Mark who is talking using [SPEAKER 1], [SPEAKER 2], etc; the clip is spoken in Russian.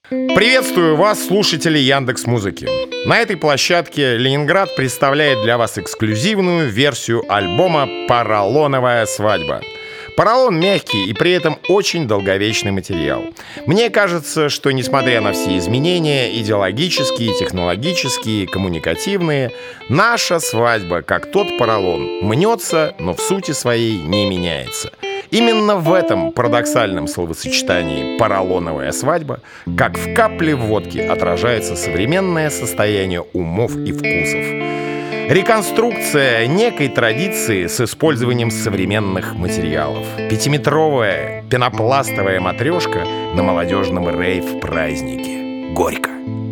[SPEAKER 1] Приветствую вас, слушатели Яндекс.Музыки. На этой площадке Ленинград представляет для вас эксклюзивную версию альбома «Поролоновая свадьба». Поролон мягкий и при этом очень долговечный материал. Мне кажется, что несмотря на все изменения, идеологические, технологические, коммуникативные, наша свадьба, как тот поролон, мнется, но в сути своей не меняется. Именно в этом парадоксальном словосочетании «поролоновая свадьба» как в капле водки отражается современное состояние умов и вкусов. Реконструкция некой традиции с использованием современных материалов. Пятиметровая пенопластовая матрешка на молодежном рейв-празднике. Горько.